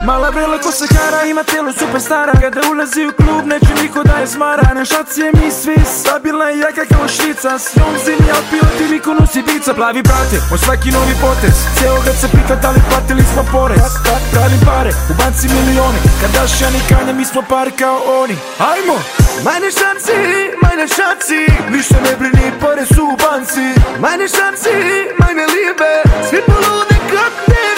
Mala vrela ko Sahara, ima telo superstara. Kada ulazi u klub neće niko da je smara. Na šaci je mi svi, stabilna je jaka kao Švica. S njom zimlja pilot i Mykonos Ibiza. Plavi brate, moj svaki novi potez. Cijelo kad se pita da li platili smo porez. Pravim pare, u banci milioni. Kardashian i Kanye, mi smo pare kao oni. Ajmo! Meine Schatzi, ništa ne brini, pare su u banci. Meine Schatzi, meine Liebe, svi polude kod tebe.